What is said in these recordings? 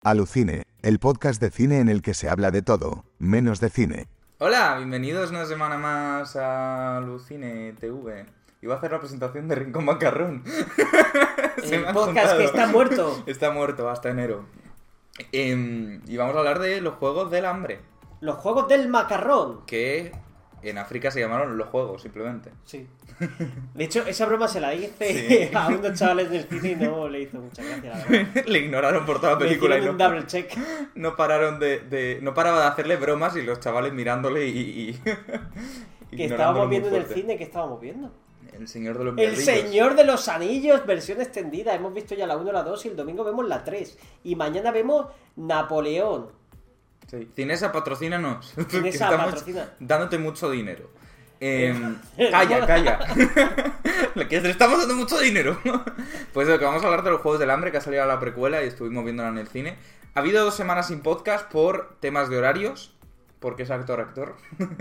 Alucine, el podcast de cine en el que se habla de todo, menos de cine. Hola, bienvenidos una semana más a Alucine TV. Iba a hacer la presentación de Rincón Macarrón. El podcast que está muerto. Está muerto hasta enero. Y vamos a hablar de los Juegos del Hambre. Los Juegos del Macarrón. Que en África se llamaron los Juegos, simplemente. Sí. De hecho, esa broma se la hice a unos chavales del cine y no le hizo mucha gracia, la verdad. Le ignoraron por toda la Me película y hicieron no, un double check. no pararon no paraba de hacerle bromas y los chavales mirándole y Que ignorándolo estábamos muy viendo en el fuerte. cine, que estábamos viendo. El Señor de los El Mierdillos. Señor de los Anillos, versión extendida. Hemos visto ya la 1, la 2 y el domingo vemos la 3. Y mañana vemos Napoleón. Sí. Cinesa, patrocínanos. Cinesa, Que estamos patrocina. Dándote mucho dinero. Calla. Que te estamos dando mucho dinero. Pues lo que vamos a hablar de los Juegos del Hambre, que ha salido la precuela y estuvimos viéndola en el cine. Ha habido 2 semanas sin podcast por temas de horarios, porque es actor.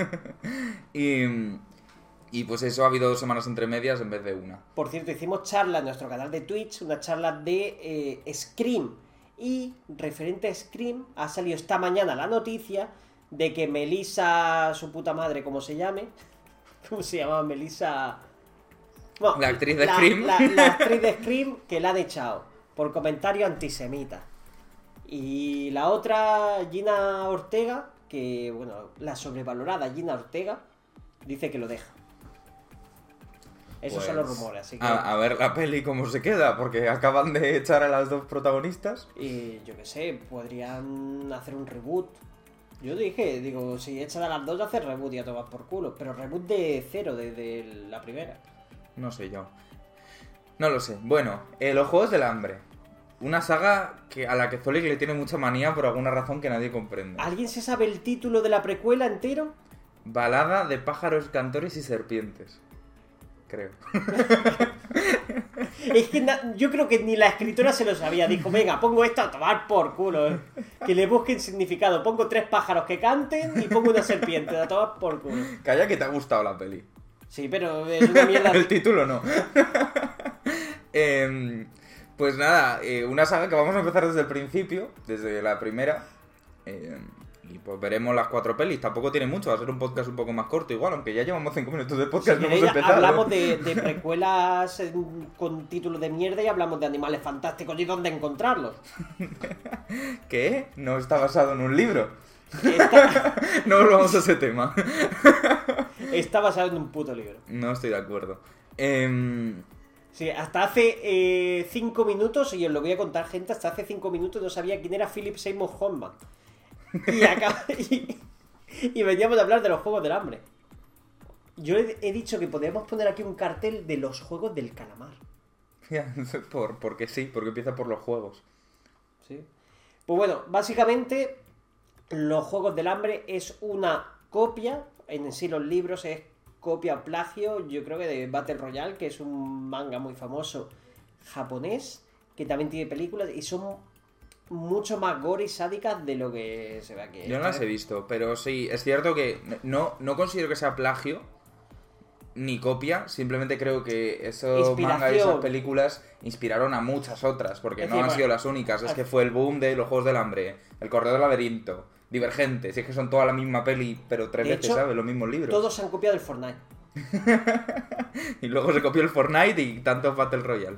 y pues eso, ha habido 2 semanas entre medias en vez de una. Por cierto, hicimos charla en nuestro canal de Twitch, una charla de Scream. Y referente a Scream, ha salido esta mañana la noticia de que Melissa, su puta madre, como se llame, ¿cómo se llamaba? Melissa... Bueno, La actriz de Scream. La actriz de Scream, que la han echado por comentario antisemita. Y la otra, Gina Ortega, que, bueno, la sobrevalorada Gina Ortega, dice que lo deja. Esos Pues, son los rumores, así que... A ver la peli cómo se queda, porque acaban de echar a las 2 protagonistas. Y yo qué sé, podrían hacer un reboot. Yo digo, si echan a las 2 hacer reboot y a tomar por culo. Pero reboot de cero, desde la primera. No sé yo. No lo sé. Bueno, los Juegos del Hambre. Una saga a la que Zolik le tiene mucha manía por alguna razón que nadie comprende. ¿Alguien se sabe el título de la precuela entero? Balada de pájaros, cantores y serpientes. Creo. Es que yo creo que ni la escritora se lo sabía. Dijo, venga, pongo esto a tomar por culo. Que le busquen significado. Pongo 3 pájaros que canten y pongo una serpiente a tomar por culo. Calla que te ha gustado la peli. Sí, pero es una mierda. El título no. Pues nada, una saga que vamos a empezar desde el principio, desde la primera. Y pues veremos las 4 pelis. Tampoco tiene mucho, va a ser un podcast un poco más corto igual, aunque ya llevamos 5 minutos de podcast, Si no hemos queréis, empezado. hablamos de precuelas con títulos de mierda y hablamos de animales fantásticos y dónde encontrarlos. ¿Qué? No está basado en un libro. Está, No volvamos a ese tema. está basado en un puto libro. No estoy de acuerdo. Sí, hasta hace 5 minutos, y os lo voy a contar, gente, hasta hace 5 minutos no sabía quién era Philip Seymour Hoffman. Y veníamos a hablar de los Juegos del Hambre. Yo he dicho que podríamos poner aquí un cartel de los Juegos del Calamar. Porque sí, porque empieza por los juegos. ¿Sí? Pues bueno, básicamente los Juegos del Hambre es una copia, en sí los libros es copia plagio, yo creo que de Battle Royale, que es un manga muy famoso japonés, que también tiene películas y son mucho más gore y sádicas de lo que se ve aquí. Yo no las he visto, pero sí, es cierto que no considero que sea plagio ni copia, simplemente creo que esos mangas y esas películas inspiraron a muchas otras, porque no han sido las únicas, es que fue el boom de los Juegos del Hambre, El Corredor del Laberinto, Divergente, si es que son toda la misma peli, pero 3 veces, ¿sabes? Los mismos libros. Todos se han copiado del Fortnite. Y luego se copió el Fortnite y tantos Battle Royale.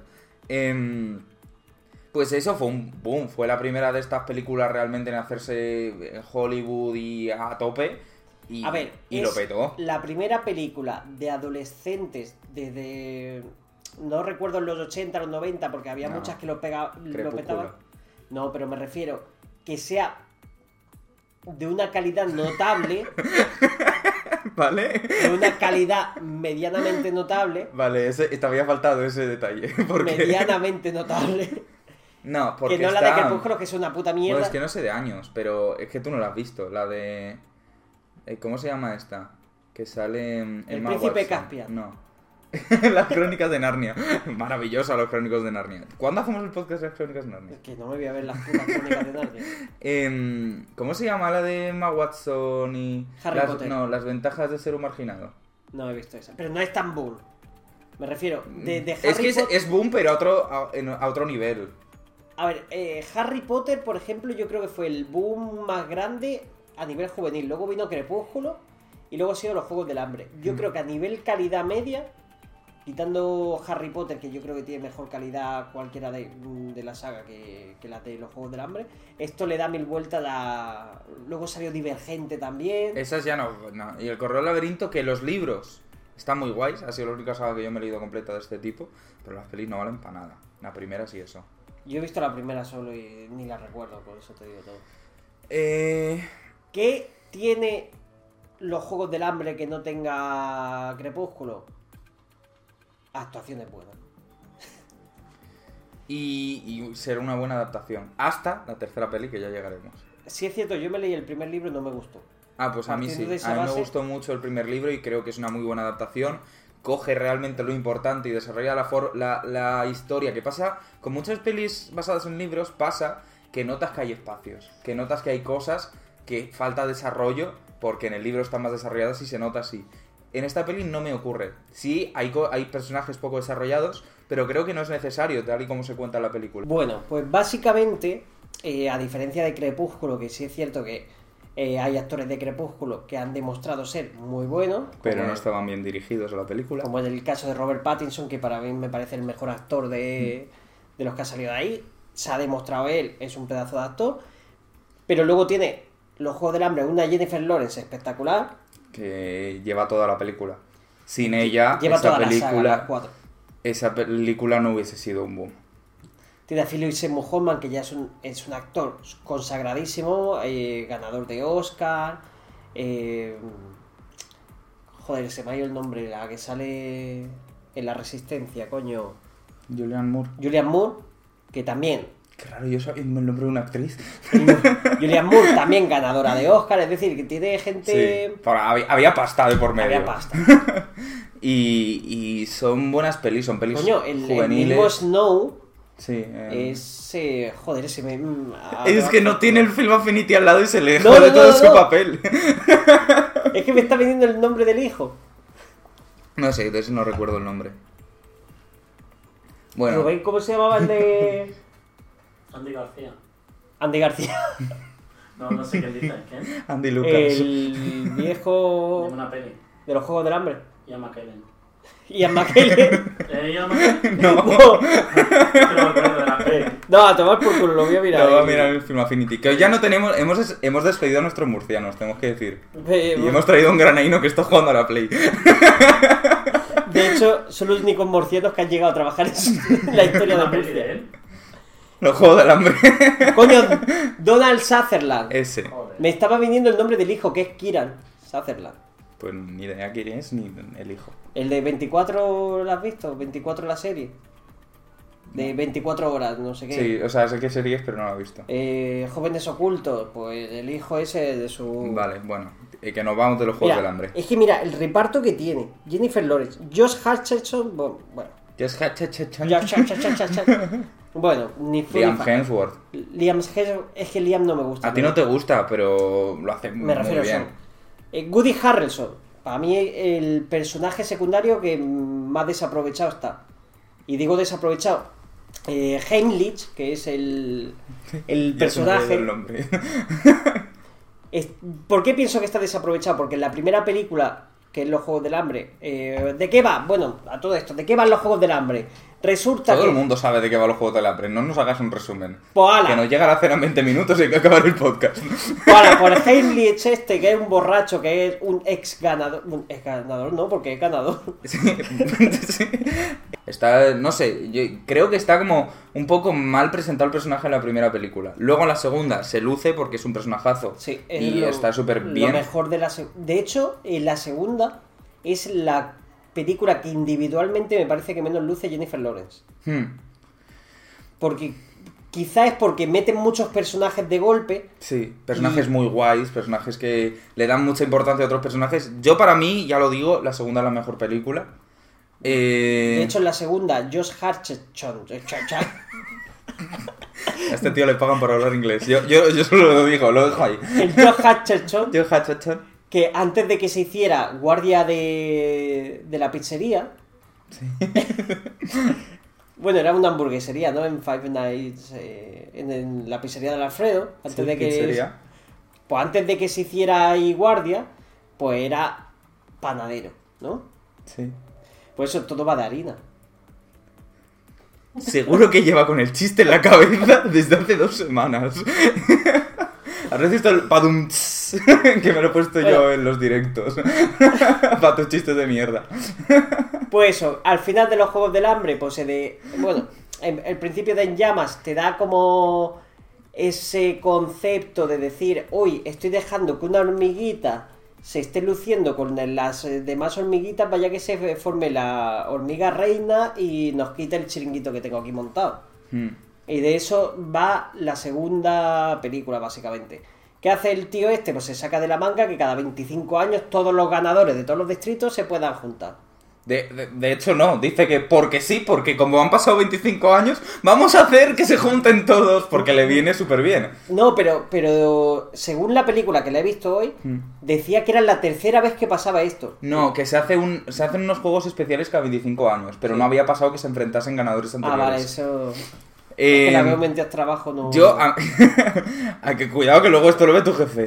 Pues eso fue un boom, fue la primera de estas películas realmente en hacerse en Hollywood y a tope. Y, a ver, y lo petó. La primera película de adolescentes desde... No recuerdo en los 80, los 90, porque había muchas que lo petaban. No, pero me refiero que sea de una calidad notable. ¿Vale? De una calidad medianamente notable. Vale, te había faltado ese detalle. Porque... Medianamente notable. No, porque que no está... la de Crepúsculo, que es una puta mierda. Bueno, es que no sé de años, pero es que tú no la has visto. La de... ¿Cómo se llama esta? Que sale en El Emma Príncipe Watson. Caspian. No. Las Crónicas de Narnia. Maravillosa, los Crónicos de Narnia. ¿Cuándo hacemos el podcast de las Crónicas de Narnia? Es que no me voy a ver las putas Crónicas de Narnia. ¿Cómo se llama la de Emma Watson y... Harry Potter. No, las ventajas de ser un marginado. No he visto esa. Pero no es tan boom. Me refiero, de Harry Es que Potter... es boom, pero a otro nivel. A ver, Harry Potter, por ejemplo, yo creo que fue el boom más grande a nivel juvenil. Luego vino Crepúsculo y luego han sido los Juegos del Hambre. Yo creo que a nivel calidad media, quitando Harry Potter, que yo creo que tiene mejor calidad cualquiera de la saga que la de los Juegos del Hambre, esto le da mil vueltas a... Luego salió Divergente también. Esas ya no. Y el Correo del Laberinto, que los libros están muy guays, ha sido la única saga que yo me he leído completa de este tipo, pero las pelis no valen para nada. La primera sí eso. Yo he visto la primera solo y ni la recuerdo, por eso te digo todo. ¿Qué tiene los Juegos del Hambre que no tenga Crepúsculo? Actuaciones buenas. Y ser una buena adaptación. Hasta la tercera peli, que ya llegaremos. Sí, es cierto, yo me leí el primer libro y no me gustó. Pues a mí sí. A mí me gustó mucho el primer libro y creo que es una muy buena adaptación. Coge realmente lo importante y desarrolla la historia. Que pasa, con muchas pelis basadas en libros, pasa que notas que hay espacios. Que notas que hay cosas que falta desarrollo, porque en el libro están más desarrolladas y se nota así. En esta peli no me ocurre. Sí, hay personajes poco desarrollados, pero creo que no es necesario, tal y como se cuenta en la película. Bueno, pues básicamente, a diferencia de Crepúsculo, que sí es cierto que hay actores de Crepúsculo que han demostrado ser muy buenos. Pero no estaban bien dirigidos a la película. Como en el caso de Robert Pattinson, que para mí me parece el mejor actor de los que ha salido de ahí. Se ha demostrado él, es un pedazo de actor. Pero luego tiene los Juegos del Hambre, una Jennifer Lawrence espectacular. Que lleva toda la película. Sin ella, lleva toda la saga, esa película no hubiese sido un boom. Tiene a Philip Seymour Hoffman, que ya es un actor consagradísimo, ganador de Oscar. Joder, se me ha ido el nombre, la que sale en La Resistencia, coño. Julianne Moore, que también... Qué raro, yo sabía el nombre de una actriz. Julianne Moore, también ganadora de Oscar, es decir, que tiene gente... Sí, había pasta de por medio. Había pasta. y son buenas pelis, son pelis Coño, juveniles. El mismo Snow... Sí, es... joder, ese me... es que no tiene el Film Affinity al lado y se le jode todo su papel. Es que me está pidiendo el nombre del hijo. No sé, de eso no recuerdo el nombre. Bueno. Rubén, ¿cómo se llamaba el de...? Andy García. No sé qué dice. ¿Quién? Andy Lucas. El viejo... De una peli. De los Juegos del Hambre. Ian McKellen. Ian McKellen. ¿Ian McKellen? No. No, a tomar por culo, lo voy a mirar. Lo voy a mirar en el Film Affinity. Que hoy ya no tenemos... Hemos despedido a nuestros murcianos, tenemos que decir. Y hemos traído un granaíno que está jugando a la Play. De hecho, son los únicos murcianos que han llegado a trabajar en la historia de Murcia. Los Juegos del Hambre. Coño, Donald Sutherland. Ese. Me estaba viniendo el nombre del hijo, que es Kieran Sutherland. Pues ni idea quién es, ni el hijo. ¿El de 24 lo has visto? ¿24 la serie? De 24 horas, no sé qué. Sí, o sea, sé qué serie es, pero no la he visto. Jóvenes ocultos, pues el hijo ese de su... Vale, bueno, que nos vamos de los Juegos del Hambre. Es que mira, el reparto que tiene Jennifer Lawrence, Josh Hutcherson, bueno... Bueno, ni Liam Hemsworth. Liam Hemsworth, es que Liam no me gusta. A ti no te gusta, pero lo hace muy bien. Woody Harrelson, para mí el personaje secundario que más desaprovechado está. Y digo desaprovechado. Heimlich, que es el personaje. El nombre. ¿Por qué pienso que está desaprovechado? Porque en la primera película, que es Los Juegos del Hambre, ¿de qué va? Bueno, a todo esto, ¿de qué van los Juegos del Hambre? Resulta Todo que... el mundo sabe de qué va los Juegos del Hambre, no nos hagas un resumen. Pues que nos llega la cena en 20 minutos y hay que acabar el podcast. Por Heimlich que es un borracho, que es un ex ganador... Ex ganador no, porque es ganador. Sí. Está, no sé, yo creo que está como un poco mal presentado el personaje en la primera película. Luego en la segunda se luce porque es un personajazo. Sí, y está súper bien. Lo mejor de de hecho, en la segunda es la película que individualmente me parece que menos luce Jennifer Lawrence. Porque quizá es porque meten muchos personajes de golpe. Sí, personajes muy guays, personajes que le dan mucha importancia a otros personajes. Yo para mí, ya lo digo, la segunda es la mejor película. De hecho, en la segunda, Josh Hutcherson. A este tío le pagan por hablar inglés. Yo solo lo dejo ahí. El Josh Hutcherson. Josh Hutcherson. Que antes de que se hiciera guardia de la pizzería, sí. Bueno, era una hamburguesería, ¿no? En Five Nights, en la pizzería del Alfredo. Antes de que ¿pizzería? Pues antes de que se hiciera ahí guardia, pues era panadero, ¿no? Sí. Pues eso todo va de harina. Seguro que lleva con el chiste en la cabeza desde hace 2 semanas. ¿Has visto el padumts? Que me lo he puesto yo en los directos. Para tus chistes de mierda. Pues eso, al final de los Juegos del Hambre, pues bueno, el principio de En Llamas te da como ese concepto de decir, uy, estoy dejando que una hormiguita se esté luciendo con las demás hormiguitas, vaya que se forme la hormiga reina y nos quite el chiringuito que tengo aquí montado. Y de eso va la segunda película, básicamente. ¿Qué hace el tío este? Pues se saca de la manga que cada 25 años todos los ganadores de todos los distritos se puedan juntar. De hecho no, dice que porque sí, porque como han pasado 25 años, vamos a hacer que se junten todos, porque le viene súper bien. No, pero según la película que la he visto hoy, decía que era la tercera vez que pasaba esto. No, que se hacen unos juegos especiales cada 25 años, pero no había pasado que se enfrentasen ganadores anteriores. Ah, vale, eso... Es que la veo mientras trabajo, no... Yo... que cuidado que luego esto lo ve tu jefe.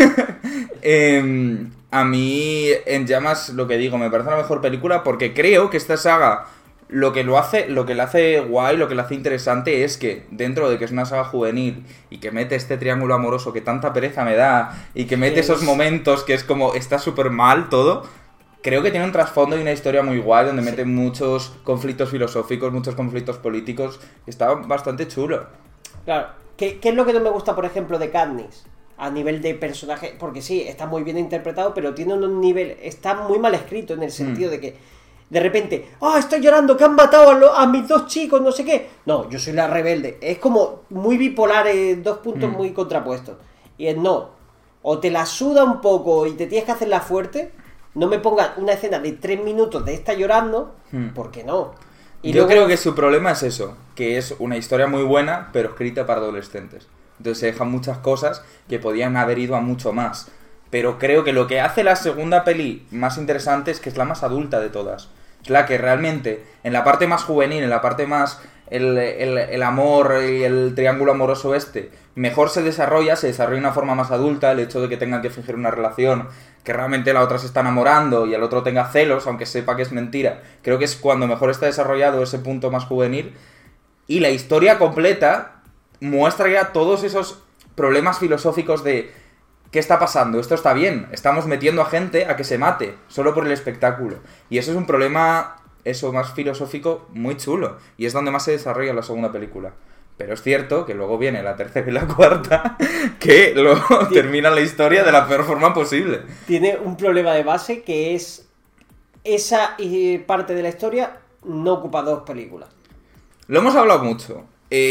A mí, En Llamas, lo que digo, me parece la mejor película porque creo que esta saga, lo que la hace guay, lo que la hace interesante es que, dentro de que es una saga juvenil y que mete este triángulo amoroso que tanta pereza me da y que mete esos momentos que es como, está súper mal todo, creo que tiene un trasfondo y una historia muy guay donde mete muchos conflictos filosóficos, muchos conflictos políticos, está bastante chulo. Claro, ¿qué es lo que no me gusta, por ejemplo, de Katniss? A nivel de personaje, porque sí, está muy bien interpretado, pero tiene un nivel, está muy mal escrito en el sentido de que de repente, estoy llorando, que han matado a mis 2 chicos, no sé qué. No, yo soy la rebelde. Es como muy bipolar, 2 puntos muy contrapuestos. Y es no, o te la suda un poco y te tienes que hacerla fuerte, no me pongas una escena de 3 minutos de esta llorando, porque no. Y yo luego... creo que su problema es eso, que es una historia muy buena, pero escrita para adolescentes. Entonces se dejan muchas cosas que podían haber ido a mucho más. Pero creo que lo que hace la segunda peli más interesante es que es la más adulta de todas. Es la que realmente, en la parte más juvenil, en la parte más... El amor y el triángulo amoroso mejor se desarrolla de una forma más adulta. El hecho de que tengan que fingir una relación, que realmente la otra se está enamorando y el otro tenga celos, aunque sepa que es mentira. Creo que es cuando mejor está desarrollado ese punto más juvenil. Y la historia completa muestra ya todos esos problemas filosóficos de ¿qué está pasando? Esto está bien, estamos metiendo a gente a que se mate solo por el espectáculo. Y eso es un problema, eso más filosófico, muy chulo. Y es donde más se desarrolla la segunda película. Pero es cierto que luego viene la tercera y la cuarta, que luego termina la historia de la peor forma posible. Tiene un problema de base que es esa parte de la historia no ocupa 2 películas. Lo hemos hablado mucho.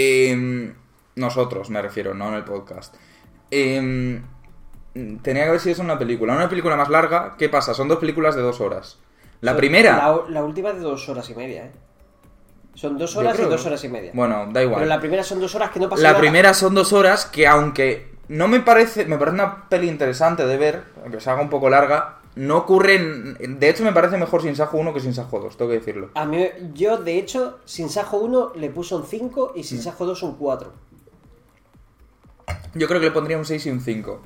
Nosotros, me refiero, no en el podcast. Tenía que haber sido una película más larga. ¿Qué pasa? Son 2 películas de 2 horas. La primera... La última es de 2 horas y media, ¿eh? Son 2 horas y 2 horas y media. Bueno, da igual. Pero la primera son 2 horas que no pasa nada. La primera son 2 horas que, aunque no me parece una peli interesante de ver, aunque se haga un poco larga, no ocurren... De hecho, me parece mejor Sin Sajo 1 que Sin Sajo 2, tengo que decirlo. A mí, yo, de hecho, Sin Sajo 1 le puse un 5 y Sin Sajo 2 un 4. Yo creo que le pondría un 6 y un 5.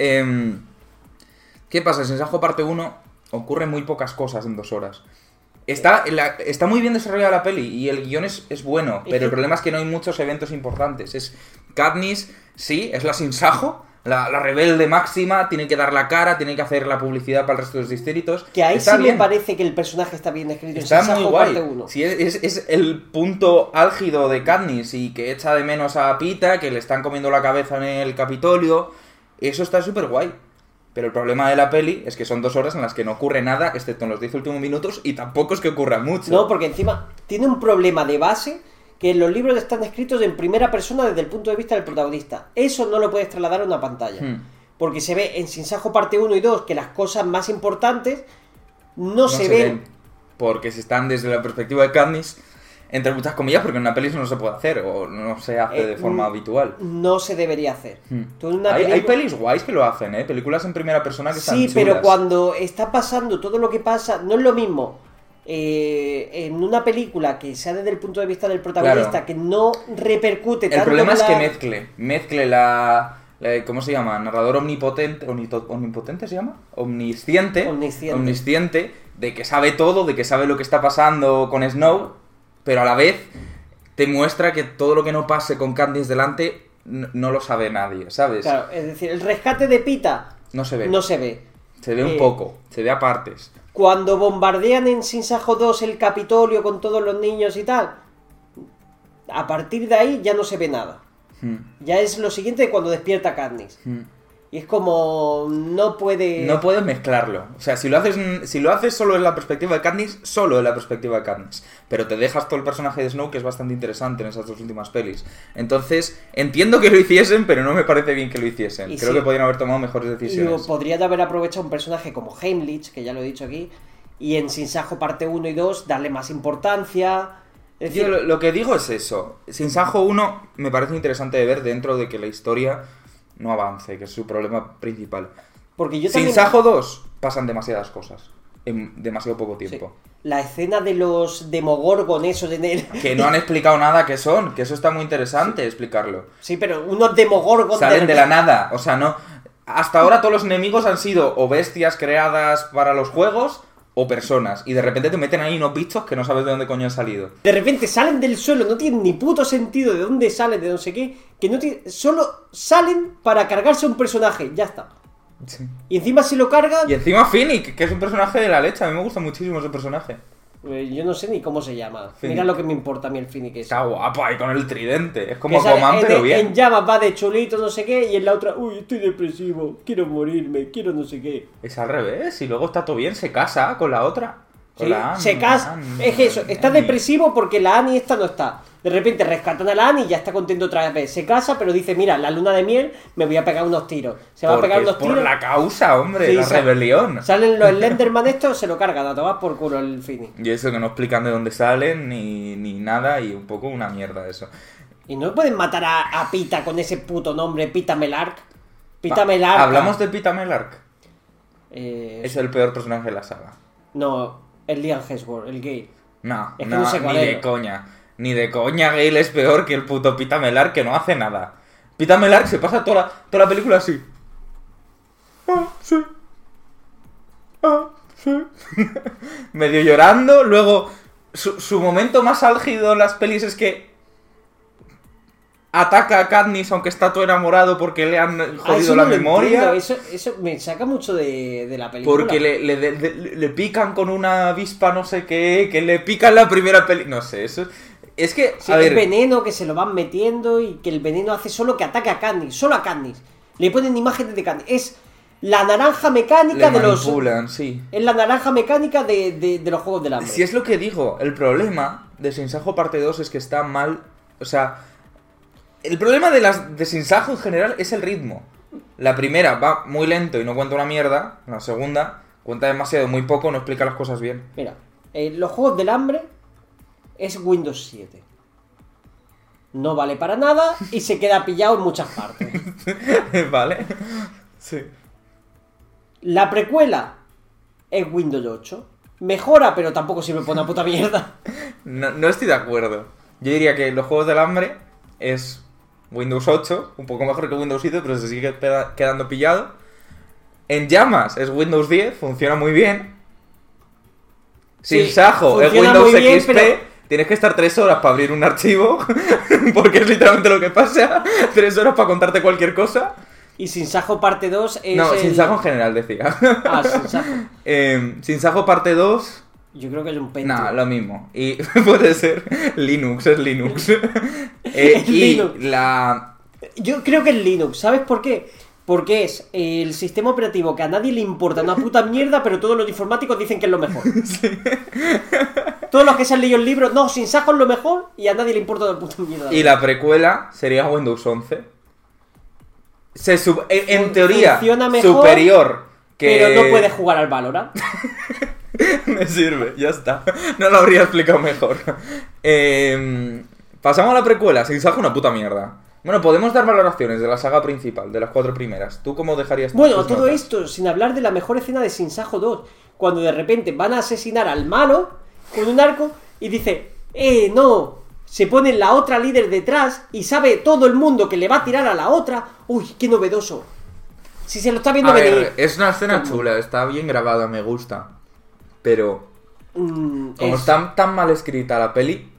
¿Qué pasa? Sin Sajo parte 1 ocurren muy pocas cosas en 2 horas. Está muy bien desarrollada la peli y el guión es bueno, pero el problema es que no hay muchos eventos importantes. Es Katniss, sí, es la Sin Sajo, la rebelde máxima, tiene que dar la cara, tiene que hacer la publicidad para el resto de los distritos. Que ahí está sí bien. Me parece que el personaje está bien escrito. Está en Sin muy Sajo guay. parte 1. Sí, es el punto álgido de Katniss y que echa de menos a Pita, que le están comiendo la cabeza en el Capitolio. Eso está súper guay. Pero el problema de la peli es que son 2 horas en las que no ocurre nada, excepto en los 10 últimos minutos, y tampoco es que ocurra mucho. No, porque encima tiene un problema de base, que los libros están escritos en primera persona desde el punto de vista del protagonista. Eso no lo puedes trasladar a una pantalla. Porque se ve en Sin Sajo parte 1 y 2 que las cosas más importantes no se ven. Porque se están desde la perspectiva de Katniss, entre muchas comillas, porque en una peli eso no se puede hacer, o no se hace de forma habitual. No se debería hacer. Hay pelis guays que lo hacen, películas en primera persona que están chulas. Sí, pero cuando está pasando todo lo que pasa, no es lo mismo en una película que sea desde el punto de vista del protagonista, claro, que no repercute tanto. El problema es que mezcle la ¿cómo se llama? Narrador omnipotente. ¿Omnipotente se llama? Omnisciente, de que sabe todo, de que sabe lo que está pasando con Snow, pero a la vez te muestra que todo lo que no pase con Katniss delante no lo sabe nadie, ¿sabes? Claro, es decir, el rescate de Pita no se ve. Se ve un poco, se ve a partes. Cuando bombardean en Sin Sajo 2 el Capitolio con todos los niños y tal, a partir de ahí ya no se ve nada. Ya es lo siguiente cuando despierta Katniss. Y es como... No puedes mezclarlo. O sea, si lo haces solo en la perspectiva de Katniss, solo en la perspectiva de Katniss. Pero te dejas todo el personaje de Snow, que es bastante interesante en esas dos últimas pelis. Entonces, entiendo que lo hiciesen, pero no me parece bien que lo hiciesen. Creo que podrían haber tomado mejores decisiones. Y podrían haber aprovechado un personaje como Heimlich, que ya lo he dicho aquí, y en Sin Sajo parte 1 y 2 darle más importancia. Es decir, yo lo que digo es eso. Sin Sajo 1 me parece interesante de ver dentro de que la historia no avance, que es su problema principal. Porque yo Sin Sajo 2 pasan demasiadas cosas en demasiado poco tiempo. Sí. La escena de los Demogorgon, esos en el... Que no han explicado nada qué son, que eso está muy interesante explicarlo. Sí, pero unos Demogorgon... Salen de la nada, o sea, no... Hasta ahora todos los enemigos han sido o bestias creadas para los juegos o personas, y de repente te meten ahí unos bichos que no sabes de dónde coño han salido. De repente salen del suelo, no tienen ni puto sentido de dónde salen, de no sé qué, que no tienen, solo salen para cargarse a un personaje, ya está. Sí. Y encima si lo cargan... Y encima Finnick, que es un personaje de la leche, a mí me gusta muchísimo ese personaje. Yo no sé ni cómo se llama. Finnick. Mira lo que me importa a mí el Finnick ese. Está guapo ahí con el tridente, es como Aquaman pero bien. En llamas va de chulito, no sé qué, y en la otra, uy, estoy depresivo, quiero morirme, quiero no sé qué. Es al revés, y luego está todo bien, se casa con la otra. Sí, se casa, es eso, está depresivo porque la Annie esta no está. De repente rescatan a la Annie y ya está contento otra vez. Se casa, pero dice, mira, la luna de miel, me voy a pegar unos tiros. Se va a pegar unos tiros. Por la causa, hombre, sí, la rebelión. Salen los Slenderman estos, se lo cargan a tomar por culo el Finnick. Y eso que no explican de dónde salen ni nada, y un poco una mierda eso. Y no pueden matar a Pita con ese puto nombre, Pita Mellark. Pita Mellark. ¿Hablamos de Pita Mellark? Es el peor personaje de la saga. No, es Liam Hemsworth, el gay. No, es que no sé ni de coña. Ni de coña Gale es peor que el puto Pita Mellark, que no hace nada. Pita Mellark se pasa toda la película así. Sí. Sí. Medio llorando. Luego, su momento más álgido en las pelis es que ataca a Katniss aunque está todo enamorado porque le han jodido la memoria. Eso me saca mucho de la película. Porque le pican con una avispa no sé qué, que le pican la primera película. No sé, eso... Es que, sí, el veneno que se lo van metiendo y que el veneno hace solo que ataque a Katniss, solo a Katniss. Le ponen imágenes de Katniss. Es la naranja mecánica de los... Sí. Es la naranja mecánica de los Juegos del Hambre. Si es lo que digo, el problema de Sin Sajo parte 2 es que está mal... O sea, el problema de Sin Sajo en general es el ritmo. La primera va muy lento y no cuenta una mierda. La segunda cuenta demasiado, muy poco, no explica las cosas bien. Mira, los Juegos del Hambre... es Windows 7. No vale para nada y se queda pillado en muchas partes. Vale. Sí. La precuela es Windows 8. Mejora, pero tampoco sirve para una puta mierda. No estoy de acuerdo. Yo diría que los Juegos del Hambre es Windows 8, un poco mejor que Windows 7, pero se sigue quedando pillado. En Llamas es Windows 10, funciona muy bien. Sin Sajo es Windows XP... Pero... Tienes que estar 3 horas para abrir un archivo, porque es literalmente lo que pasa. 3 horas para contarte cualquier cosa. Y Sin Sajo parte 2 es... No, Sin Sajo en general, decía. Ah, Sin Sajo. Sin Sajo parte 2... Yo creo que es un Pentium. No, lo mismo. Y puede ser Linux, es Linux. Y Linux. la... Yo creo que es Linux, ¿sabes por qué? Porque es el sistema operativo que a nadie le importa una puta mierda, pero todos los informáticos dicen que es lo mejor. Sí. Todos los que se han leído el libro, no, Sin Sajo es lo mejor, y a nadie le importa una puta mierda. Y la precuela sería Windows 11. En teoría, funciona mejor, superior que... Pero no puedes jugar al Valorant. Me sirve, ya está. No lo habría explicado mejor. Pasamos a la precuela. Sin Sajo una puta mierda. Bueno, podemos dar valoraciones de la saga principal, de las 4 primeras. ¿Tú cómo dejarías? Bueno, todo esto sin hablar de la mejor escena de Sin Sajo 2, cuando de repente van a asesinar al malo con un arco y dice, no, se pone la otra líder detrás y sabe todo el mundo que le va a tirar a la otra. Uy, qué novedoso. Si se lo está viendo venir. Es una escena chula, está bien grabada, me gusta. Pero como está tan mal escrita la peli,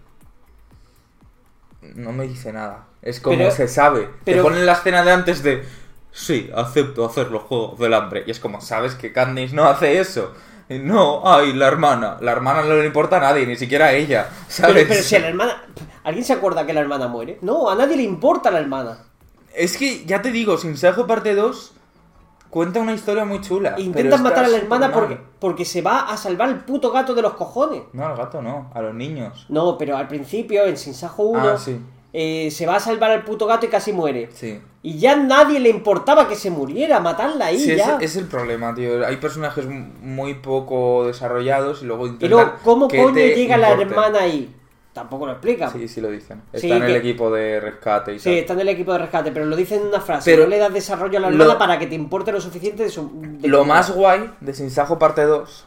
no me dice nada. Es como se sabe. Te ponen la escena de antes de sí, acepto hacer los juegos del hambre. Y es como, ¿sabes que Katniss no hace eso? No, ay, la hermana no le importa a nadie, ni siquiera a ella, ¿sabes? Pero si a la hermana... ¿Alguien se acuerda que la hermana muere? No, a nadie le importa la hermana. Es que, ya te digo, Sinsajo parte 2 cuenta una historia muy chula. Intentan matar a la hermana porque se va a salvar el puto gato de los cojones. No, al gato no, a los niños. No, pero al principio, en Sinsajo 1, sí. Se va a salvar al puto gato y casi muere. Sí. Y ya nadie le importaba que se muriera, matarla ahí, sí, ya. Es el problema, tío. Hay personajes muy poco desarrollados y luego intentan. Y luego, ¿cómo que coño te llega la importe. hermana ahí? Tampoco lo explican. Sí, lo dicen. Sí, Está en el equipo de rescate y tal. Sí, está en el equipo de rescate, pero lo dicen en una frase. Pero no le das desarrollo a la hermana para que te importe lo suficiente de lo más guay de Sinsajo parte 2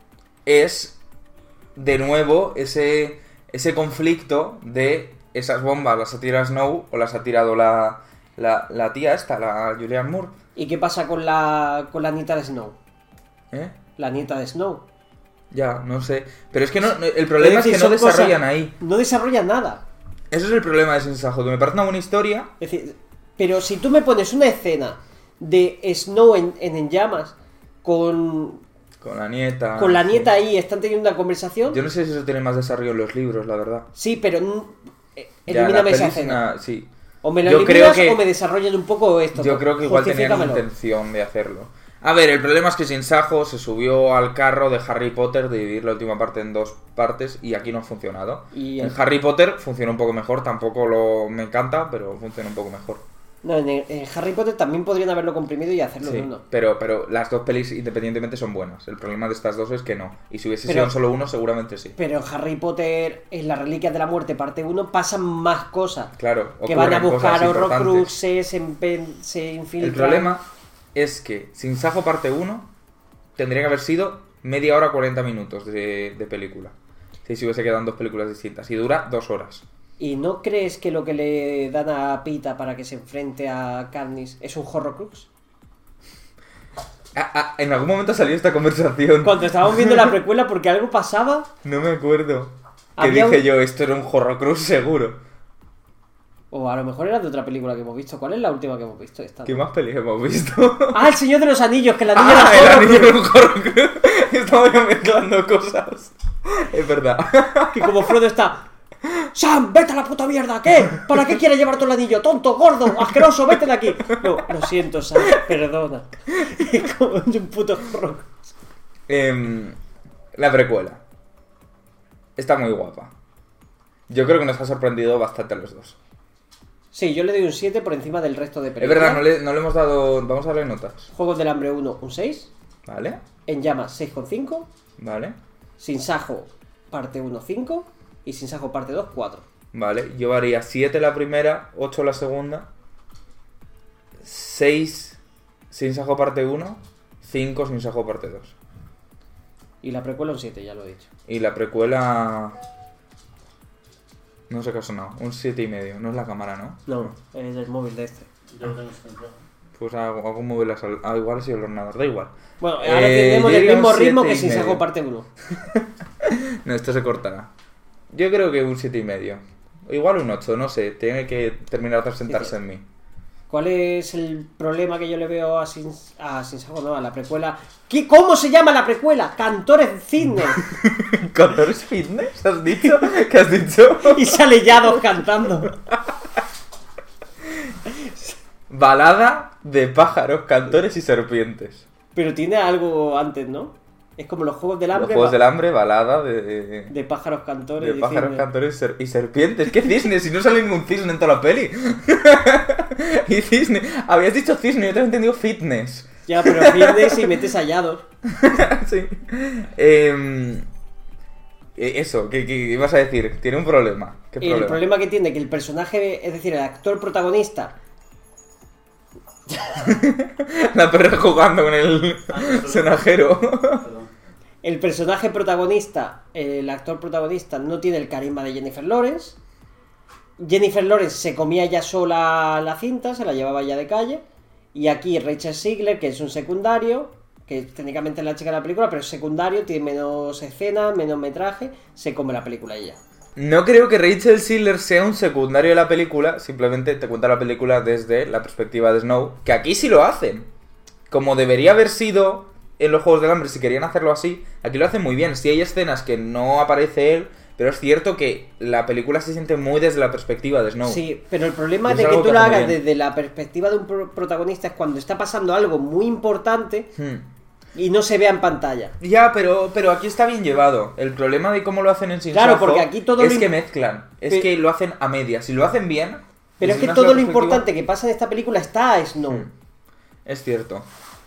es, de nuevo, ese conflicto de esas bombas las ha tirado Snow o las ha tirado la tía esta, la Julianne Moore. ¿Y qué pasa con la nieta de Snow? La nieta de Snow. Ya, no sé. Pero es que el problema es que no desarrollan ahí. No desarrollan nada. Eso es el problema de Sinsajo, que me parece una buena historia. Es decir, pero si tú me pones una escena de Snow en llamas con la nieta. Con la nieta ahí, están teniendo una conversación. Yo no sé si eso tiene más desarrollo en los libros, la verdad. Sí, pero elimíname esa escena. Sí. O me lo eliminas o me desarrollan un poco esto. Yo creo que igual tenían intención de hacerlo. A ver, el problema es que Sinsajo se subió al carro de Harry Potter de dividir la última parte en 2 partes y aquí no ha funcionado. En Harry Potter funciona un poco mejor, tampoco me encanta, pero funciona un poco mejor. No, en Harry Potter también podrían haberlo comprimido y hacerlo en uno. Pero las 2 pelis independientemente son buenas. El problema de estas 2 es que no. Y si hubiese sido solo uno, seguramente sí. Pero en Harry Potter, en las Reliquias de la Muerte parte 1, pasan más cosas. Claro, que van a buscar Horrocruxes, se infiltran. El problema es que Sinsajo parte 1 tendría que haber sido media hora 40 minutos de película. Si hubiese quedado en 2 películas distintas. Y dura 2 horas. ¿Y no crees que lo que le dan a Pita para que se enfrente a Katniss es un Horrocrux? En algún momento salió esta conversación. Cuando estábamos viendo la precuela, porque algo pasaba. No me acuerdo. Que dije yo, esto era un Horrocrux seguro. O a lo mejor era de otra película que hemos visto. ¿Cuál es la última que hemos visto? ¿Qué más pelis hemos visto? El Señor de los Anillos, que la niña era el anillo era un Horrocrux. Estaba yo mezclando cosas. Es verdad. Que como Frodo está... ¡Sam, vete a la puta mierda! ¿Qué? ¿Para qué quieres llevar tu anillo? ¡Tonto, gordo, asqueroso! ¡Vete de aquí! No, lo siento, Sam, perdona. Es como un puto Horrocrux. La precuela está muy guapa. Yo creo que nos ha sorprendido bastante a los dos. Sí, yo le doy un 7 por encima del resto de películas. Es verdad, no le hemos dado... Vamos a darle notas. Juegos del Hambre 1, un 6. Vale. En Llamas, 6,5. Vale. Sinsajo, parte 1, 5. Y Sinsajo, parte 2, 4. Vale, yo haría 7 la primera, 8 la segunda, 6 Sinsajo parte 1, 5 Sinsajo parte 2. Y la precuela un 7, ya lo he dicho. Y la precuela... No sé qué ha sonado, un 7,5. No es la cámara, ¿no? No, es el móvil de este. Yo lo tengo siempre. Pues algún móvil igual ha sido el ordenador, da igual. Bueno, ahora tenemos el mismo ritmo que Sinsajo parte 1. No, esto se cortará. Yo creo que un 7,5. Igual un 8, no sé. Tiene que terminar de sentarse en mí. ¿Cuál es el problema que yo le veo a Sinsajo? No, a la precuela. ¿Cómo se llama la precuela? Cantores Fitness. ¿Cantores Fitness? ¿Has dicho? ¿Qué has dicho? Y sale Yados cantando. Balada de pájaros, cantores y serpientes. Pero tiene algo antes, ¿no? Es como los Juegos del Hambre. Los Juegos del Hambre, balada de pájaros, cantores. De pájaros, cantores y serpientes. ¿Qué cisne? Si no sale ningún cisne en toda la peli. Y cisne. Habías dicho cisne, yo te había entendido fitness. Ya, pero fitness y metes hallados. Sí. Eso, ¿qué ibas a decir? Tiene un problema. ¿Qué problema? El problema que tiene que el personaje, es decir, el actor protagonista. La perra jugando con el sonajero. El personaje protagonista, el actor protagonista, no tiene el carisma de Jennifer Lawrence. Jennifer Lawrence se comía ya sola la cinta, se la llevaba ya de calle. Y aquí Rachel Zegler, que es un secundario, que técnicamente es la chica de la película, pero es secundario, tiene menos escenas, menos metraje, se come la película ella. No creo que Rachel Zegler sea un secundario de la película, simplemente te cuenta la película desde la perspectiva de Snow, que aquí sí lo hacen. Como debería haber sido en los Juegos del Hambre, si querían hacerlo así, aquí lo hacen muy bien. Sí hay escenas que no aparece él, pero es cierto que la película se siente muy desde la perspectiva de Snow. Sí, pero el problema de que tú lo hagas desde la perspectiva de un protagonista es cuando está pasando algo muy importante y no se vea en pantalla. Ya, pero aquí está bien llevado. El problema de cómo lo hacen en Sin Claro, Sajo porque aquí todo es que mezclan. Es que lo hacen a medias. Si lo hacen bien... Pero es que todo lo importante que pasa en esta película está a Snow. Es cierto.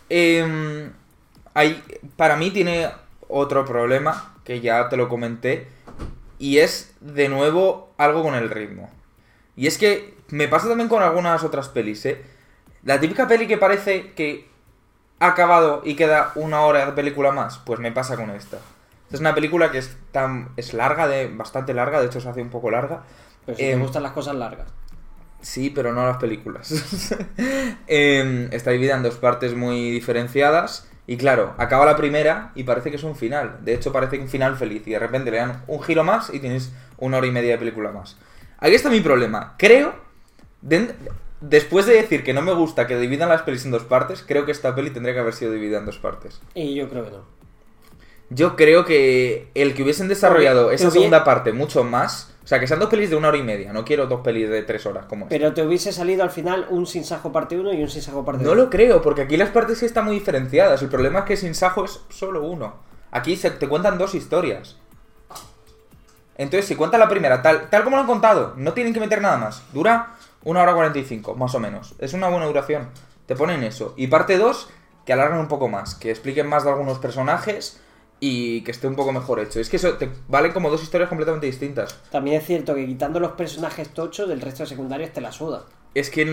Para mí tiene otro problema, que ya te lo comenté, y es, de nuevo, algo con el ritmo. Y es que me pasa también con algunas otras pelis, ¿eh? La típica peli que parece que ha acabado y queda una hora de película más, pues me pasa con esta. Es una película que es larga, bastante larga, de hecho se hace un poco larga. Pero si te gustan las cosas largas. Sí, pero no las películas. Está dividida en dos partes muy diferenciadas. Y claro, acaba la primera y parece que es un final. De hecho, parece un final feliz. Y de repente le dan un giro más y tienes una hora y media de película más. Aquí está mi problema. Creo, después de decir que no me gusta que dividan las pelis en dos partes, creo que esta peli tendría que haber sido dividida en dos partes. Y yo creo que no. Yo creo que el que hubiesen desarrollado esa segunda parte mucho más... O sea, que sean dos pelis de 1 hora y media. No quiero dos pelis de 3 horas como esta. Pero te hubiese salido al final un Sin Sajo parte 1 y un Sin Sajo parte 2. No lo creo, porque aquí las partes sí están muy diferenciadas. El problema es que Sin Sajo es solo uno. Aquí te cuentan dos historias. Entonces, si cuentan la primera tal como lo han contado, no tienen que meter nada más. Dura 1 hora 45, más o menos. Es una buena duración. Te ponen eso. Y parte 2, que alargan un poco más. Que expliquen más de algunos personajes... Y que esté un poco mejor hecho. Es que eso te valen como dos historias completamente distintas. También es cierto que quitando los personajes tochos del resto de secundarios te la suda. Es que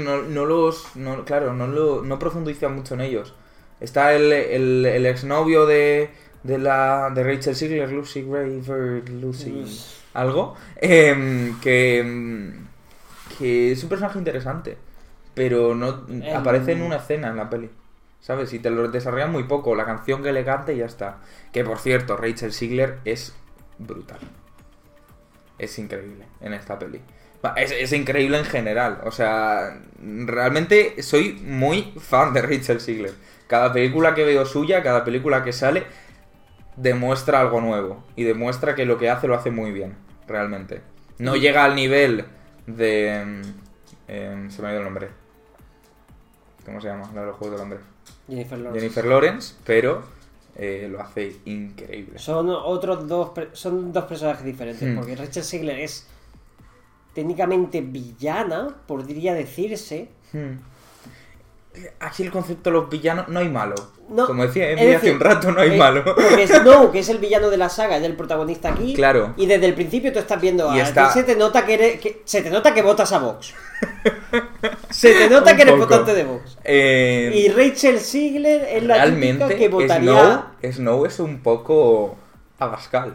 no profundizan mucho en ellos. Está el exnovio de Rachel Zegler, Lucy Graver, algo, que es un personaje interesante, pero no aparece en una escena en la peli. ¿Sabes? Y te lo desarrollan muy poco. La canción que le canta y ya está. Que, por cierto, Rachel Zegler es brutal. Es increíble en esta peli. Es increíble en general. O sea, realmente soy muy fan de Rachel Zegler. Cada película que veo suya, cada película que sale, demuestra algo nuevo. Y demuestra que lo que hace lo hace muy bien. Realmente. No llega al nivel de... se me ha ido el nombre. ¿Cómo se llama? La de los Juegos del Hambre. Jennifer Lawrence, pero lo hace increíble. Son dos personajes diferentes, porque Rachel Zegler es técnicamente villana, podría decirse. Aquí el concepto de los villanos, no hay malo. No, como decía Emily hace un rato, no hay malo. Porque Snow, que es el villano de la saga, es el protagonista aquí. Claro. Y desde el principio tú estás viendo a ti se te nota se te nota que votas a Vox. Se te nota que eres votante de Vox. Y Rachel Zegler es la típica que votaría... Snow es un poco Abascal.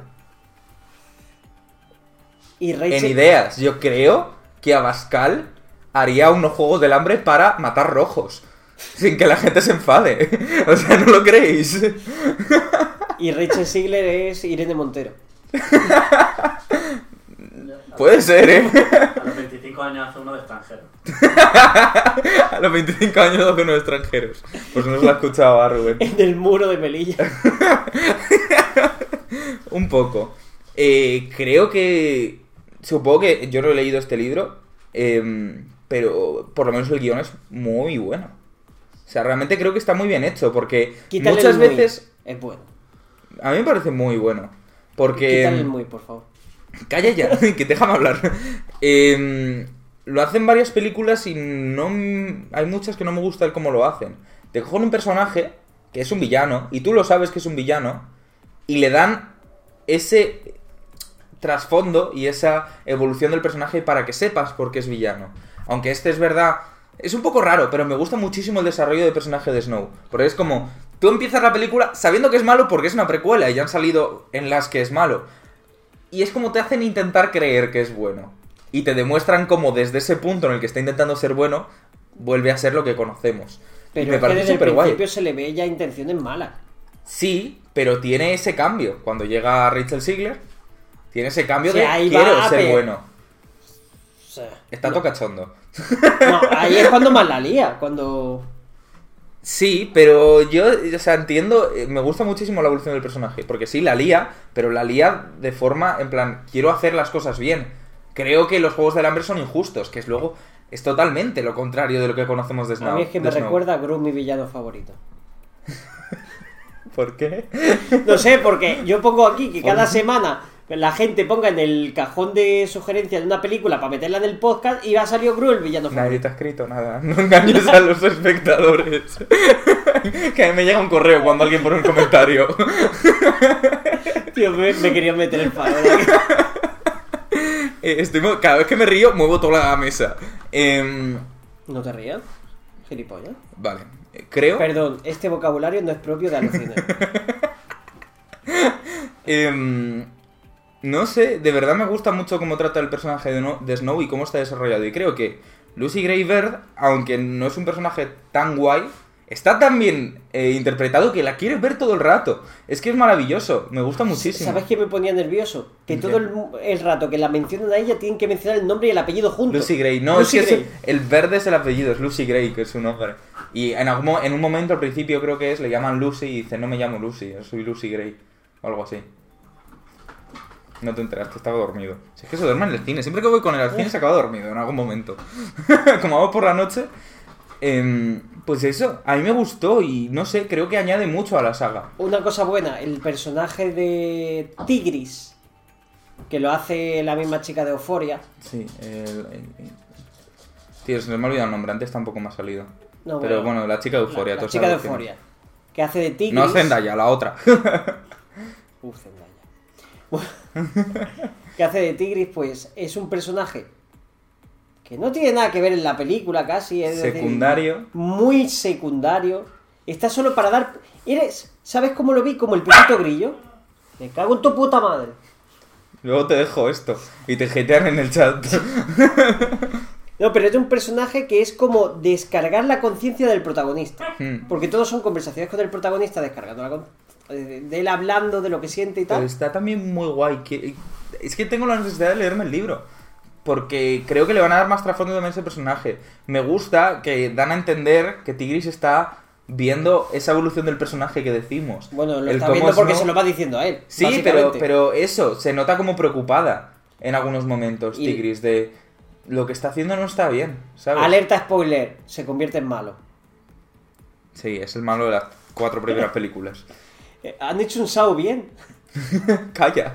Y Rachel... En ideas, yo creo que Abascal haría unos Juegos del Hambre para matar rojos. Sin que la gente se enfade. O sea, ¿no lo creéis? Y Rachel Zegler es Irene Montero. Puede ser, ¿eh? A los 25 años hace uno de extranjero. A los 25 años hace uno de extranjeros. Pues no se lo ha escuchado a Rubén. En el muro de Melilla. Un poco. Creo que... Supongo que yo no he leído este libro, pero por lo menos el guión es muy bueno. O sea, realmente creo que está muy bien hecho, porque muchas veces... Es bueno. A mí me parece muy bueno. Porque... Quítale el muy, por favor. Calla ya, que déjame hablar. Lo hacen varias películas y no... Hay muchas que no me gusta el cómo lo hacen. Te cogen un personaje que es un villano, y tú lo sabes que es un villano, y le dan ese trasfondo y esa evolución del personaje para que sepas por qué es villano. Aunque es verdad... Es un poco raro, pero me gusta muchísimo el desarrollo del personaje de Snow. Porque es como... tú empiezas la película sabiendo que es malo porque es una precuela y ya han salido en las que es malo. Y es como te hacen intentar creer que es bueno. Y te demuestran cómo desde ese punto en el que está intentando ser bueno, vuelve a ser lo que conocemos. Pero y me es que parece desde el súper guay. principio se le ve ya intenciones malas. Sí, pero tiene ese cambio. Cuando llega Rachel Ziegler, tiene ese cambio Sí, de ahí quiero va, ser pero- bueno. O sea, Está todo cachondo. no, ahí es cuando más la lía, cuando... Sí, pero yo, o sea, entiendo, me gusta muchísimo la evolución del personaje, porque sí, la lía, pero la lía de forma, en plan, quiero hacer las cosas bien. Creo que los Juegos del Hambre son injustos, que es luego, es totalmente lo contrario de lo que conocemos de Snow. A mí es que me de Snow. recuerda a Gru, mi villano favorito. ¿Por qué? No sé, porque yo pongo aquí que cada semana la gente ponga en el cajón de sugerencias de una película para meterla en el podcast y va a salir Gru el villano Nadie favorito. te ha escrito nada, no engañes a los espectadores. Que a mí me llega un correo cuando alguien pone un comentario. Tío, me quería meter el palo. Cada vez que me río, muevo toda la mesa. No te rías, gilipollas. Vale, creo... Perdón, este vocabulario no es propio de Alucine. No sé, de verdad me gusta mucho cómo trata el personaje de Snow y cómo está desarrollado. Y creo que Lucy Gray Baird, aunque no es un personaje tan guay, está tan bien interpretado que la quieres ver todo el rato. Es que es maravilloso, me gusta muchísimo. ¿Sabes qué me ponía nervioso? Que ¿Qué? todo el rato que la mencionan a ella tienen que mencionar el nombre y el apellido juntos. Lucy Gray, no, Lucy es que Gray. el verde es el apellido, es Lucy Gray, que es su nombre. Y en un momento al principio creo que le llaman Lucy y dice, no me llamo Lucy, soy Lucy Gray, o algo así. No te enteraste, estaba dormido. Si es que se duerme en el cine, siempre que voy con él al cine se acaba dormido en algún momento. Como vamos por la noche, pues eso, a mí me gustó y no sé, creo que añade mucho a la saga. Una cosa buena, el personaje de Tigris, que lo hace la misma chica de Euphoria. Sí, Tío, se me ha olvidado el nombre, antes tampoco me ha salido. No, Pero bueno, la chica de Euphoria. La todos chica de sabemos quién es. Euphoria. Que hace de Tigris. No Zendaya, la otra. Zendaya. Que hace de Tigris, pues es un personaje que no tiene nada que ver en la película casi. Es decir, Secundario. muy secundario. Está solo para dar... ¿Sabes cómo lo vi? Como el Pepito Grillo. Me cago en tu puta madre. Luego te dejo esto y te hatean en el chat. No, pero es un personaje que es como descargar la conciencia del protagonista. Hmm. Porque todos son conversaciones con el protagonista descargando de él hablando de lo que siente y Pero tal. está también muy guay. Es que tengo la necesidad de leerme el libro. Porque creo que le van a dar más trasfondo también a ese personaje. Me gusta que dan a entender que Tigris está viendo esa evolución del personaje que decimos. Bueno, lo El está cómo viendo porque Snow- se lo va diciendo a él. Sí, básicamente. pero eso, se nota como preocupada en algunos momentos, Y- Tigris, de lo que está haciendo no está bien, ¿sabes? Alerta spoiler, se convierte en malo. Sí, es el malo de las 4 primeras películas. Han hecho un SAO bien. Calla.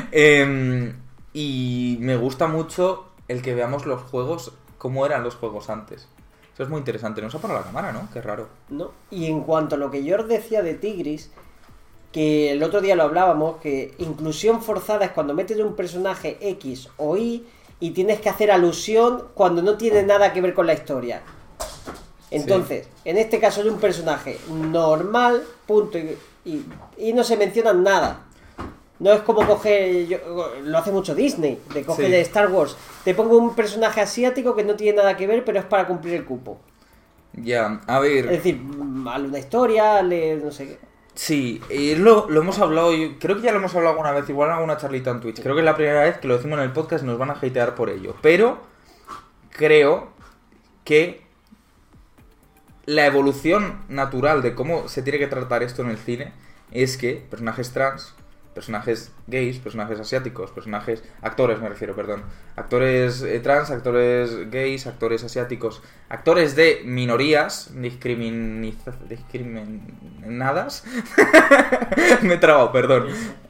Y me gusta mucho el que veamos los juegos, cómo eran los juegos antes. Eso es muy interesante. No se ha parado la cámara, ¿no? Qué raro. ¿No? Y en cuanto a lo que yo os decía de Tigris, que el otro día lo hablábamos, que inclusión forzada es cuando metes un personaje X o Y y tienes que hacer alusión cuando no tiene nada que ver con la historia. Entonces, en este caso es un personaje normal, punto, y no se menciona nada. No es como coger, lo hace mucho Disney, de coger Sí. de Star Wars. Te pongo un personaje asiático que no tiene nada que ver, pero es para cumplir el cupo. Ya, a ver. Es decir, hazle una historia, no sé qué. Sí, lo hemos hablado, creo que ya lo hemos hablado alguna vez, igual en alguna charlita en Twitch. Creo que es la primera vez que lo decimos en el podcast y nos van a hatear por ello. Pero creo que la evolución natural de cómo se tiene que tratar esto en el cine es que personajes trans, personajes gays, personajes asiáticos, actores me refiero, perdón, actores trans, actores gays, actores asiáticos, actores de minorías discriminadas, me he trabado, perdón,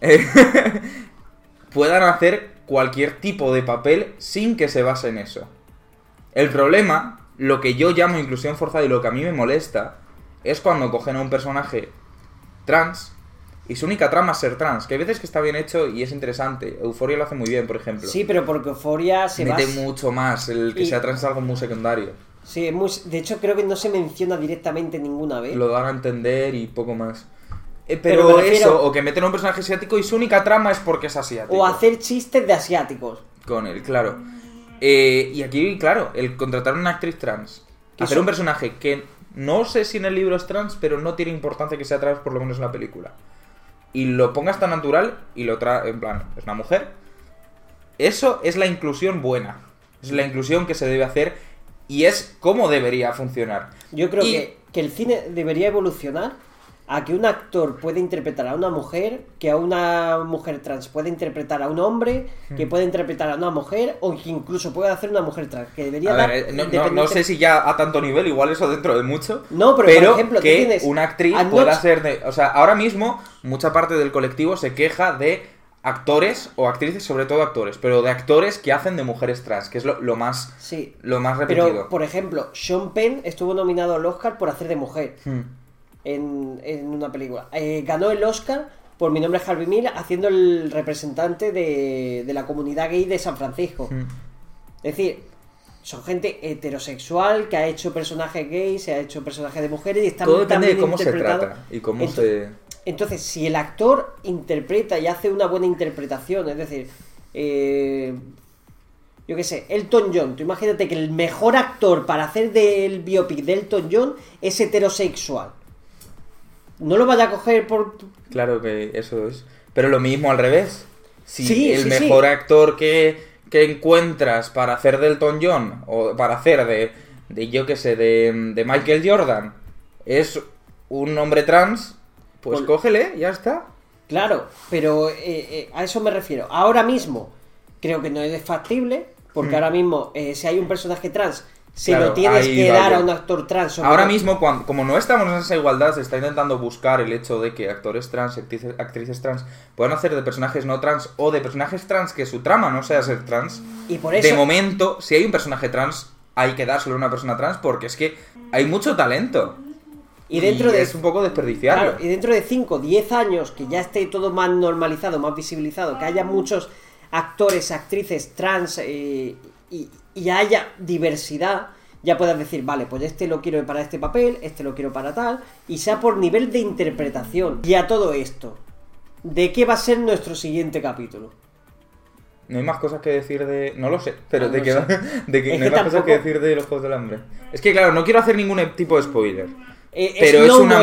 puedan hacer cualquier tipo de papel sin que se base en eso. El problema, lo que yo llamo inclusión forzada y lo que a mí me molesta, es cuando cogen a un personaje trans y su única trama es ser trans, que hay veces que está bien hecho y es interesante. Euphoria lo hace muy bien, por ejemplo. Sí, pero porque Euphoria se mete basa... mucho más, el que y- sea trans es algo muy secundario. Sí, de hecho creo que no se menciona directamente ninguna vez. Lo dan a entender y poco más. Pero eso, o que meten a un personaje asiático y su única trama es porque es asiático. O hacer chistes de asiáticos. Con él, claro. Y aquí, claro, el contratar a una actriz trans. Hacer un personaje que no sé si en el libro es trans, pero no tiene importancia que sea trans, por lo menos en la película. Y lo pongas tan natural y lo en plan, es una mujer. Eso es la inclusión buena. Es la inclusión que se debe hacer y es cómo debería funcionar. Yo creo que el cine debería evolucionar a que un actor puede interpretar a una mujer, que a una mujer trans puede interpretar a un hombre, que puede interpretar a una mujer, o que incluso puede hacer una mujer trans. Que debería no sé si ya a tanto nivel, igual eso dentro de mucho. No, pero por ejemplo, que tienes una actriz pueda ser de... O sea, ahora mismo mucha parte del colectivo se queja de actores o actrices, sobre todo actores, pero de actores que hacen de mujeres trans, que es lo más repetido. Pero, por ejemplo, Sean Penn estuvo nominado al Oscar por hacer de mujer. En una película. Ganó el Oscar por Mi nombre es Harvey Milk, haciendo el representante de la comunidad gay de San Francisco. Es decir, son gente heterosexual que ha hecho personajes gays, se ha hecho personajes de mujeres y están todo depende de cómo se trata y cómo Entonces, si el actor interpreta y hace una buena interpretación, es decir, yo qué sé, Elton John, tú imagínate que el mejor actor para hacer del biopic de Elton John es heterosexual. No lo vaya a coger por... Claro que eso es. Pero lo mismo al revés. Si el mejor actor que encuentras para hacer de Elton John o para hacer de yo qué sé, de Michael Jordan es un hombre trans, pues cógele, ya está. Claro, pero a eso me refiero. Ahora mismo creo que no es factible, porque ahora mismo si hay un personaje trans... lo tienes que dar a un actor trans. Ahora mismo, como no estamos en esa igualdad, se está intentando buscar el hecho de que actores trans, actrices trans, puedan hacer de personajes no trans o de personajes trans que su trama no sea ser trans. Y por eso... De momento, si hay un personaje trans, hay que dárselo a una persona trans porque es que hay mucho talento. Y es un poco desperdiciarlo. Claro, y dentro de 5, 10 años, que ya esté todo más normalizado, más visibilizado, que haya muchos actores, actrices trans y haya diversidad, ya puedas decir, vale, pues este lo quiero para este papel, este lo quiero para tal, y sea por nivel de interpretación. Y a todo esto, ¿de qué va a ser nuestro siguiente capítulo? No hay más cosas que decir de... No lo sé, pero no hay más cosas que decir de los Juegos del Hambre. Es que claro, no quiero hacer ningún tipo de spoiler. Pero es una...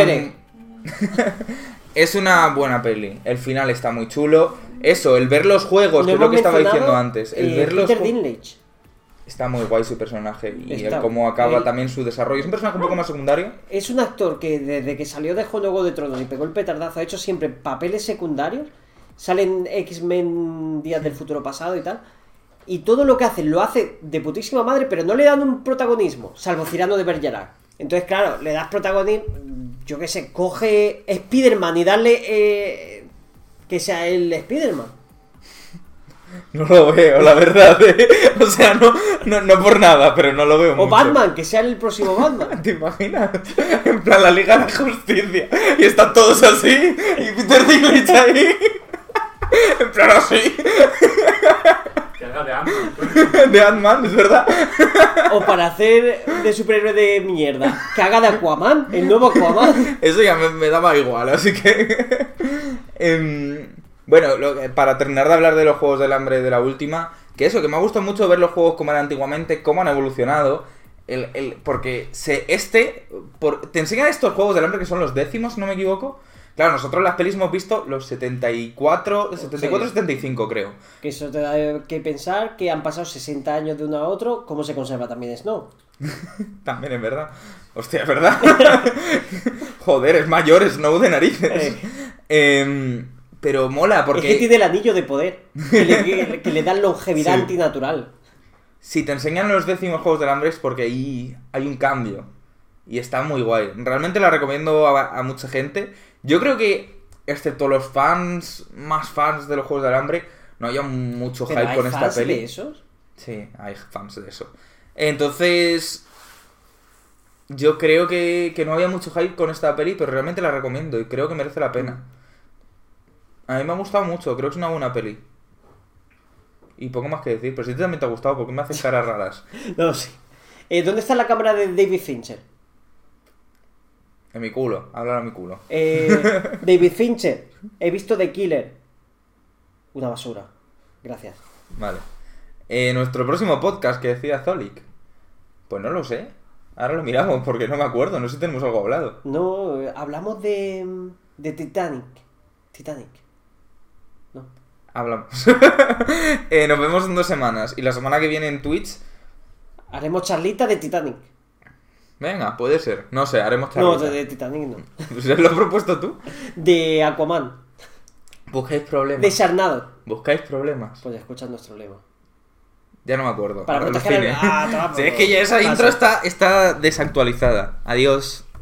Es una buena peli. El final está muy chulo. Eso, el ver los juegos, que es lo que estaba diciendo antes. El ver los Peter Dinklage. Está muy guay su personaje y el cómo acaba también su desarrollo. Es un personaje un poco más secundario. Es un actor que desde que salió de Juego de Tronos y pegó el petardazo ha hecho siempre papeles secundarios. Salen X-Men Días del Futuro Pasado y tal. Y todo lo que hace lo hace de putísima madre, pero no le dan un protagonismo, salvo Cyrano de Bergerac. Entonces, claro, le das protagonismo, yo qué sé, coge Spider-Man y darle que sea el Spider-Man. No lo veo, la verdad, O sea, no por nada, pero no lo veo mucho. O Batman, que sea el próximo Batman. ¿Te imaginas? En plan, la Liga de la Justicia. Y están todos así. Y Peter Dinklage ahí. En plan, así. Que haga de Ant-Man. De Ant-Man, es verdad. O para hacer de superhéroe de mierda, que haga de Aquaman, el nuevo Aquaman. Eso ya me daba igual, así que... Bueno, para terminar de hablar de los Juegos del Hambre de la última, que me ha gustado mucho ver los juegos como eran antiguamente, cómo han evolucionado, porque te enseñan estos Juegos del Hambre que son los 10º, si no me equivoco. Claro, nosotros en las pelis hemos visto los 74, 75 creo. Que eso te da que pensar que han pasado 60 años de uno a otro, cómo se conserva también Snow. También es verdad. Hostia, es verdad. Joder, es mayor Snow de narices. Pero mola porque... Es que tiene el anillo de poder, que le dan longevidad antinatural. Si te enseñan los 10º Juegos del Hambre es porque ahí hay un cambio. Y está muy guay. Realmente la recomiendo a mucha gente. Yo creo que, excepto los más fans de los Juegos del Hambre, no haya mucho hype con esta peli. ¿Hay fans de esos? Sí, hay fans de eso. Entonces, yo creo que no había mucho hype con esta peli, pero realmente la recomiendo y creo que merece la pena. A mí me ha gustado mucho, creo que es una buena peli. Y poco más que decir, pero si a ti también te ha gustado, ¿por qué me haces caras raras? No, sí. ¿Dónde está la cámara de David Fincher? En mi culo, hablar a mi culo. David Fincher, he visto The Killer. Una basura. Gracias. Vale. Nuestro próximo podcast que decía Zolik. Pues no lo sé. Ahora lo miramos porque no me acuerdo. No sé si tenemos algo hablado. No, hablamos de Titanic. Titanic. No. Hablamos. Nos vemos en 2 semanas. Y la semana que viene en Twitch... Haremos charlita de Titanic. Venga, puede ser. No sé, haremos charlita. No, de Titanic no. ¿Se lo has propuesto tú? De Aquaman. Buscáis problemas. De Sharknado. Buscáis problemas. Pues escuchad nuestro lema. Ya no me acuerdo. Para proteger Sí, es que ya esa intro está desactualizada. Adiós.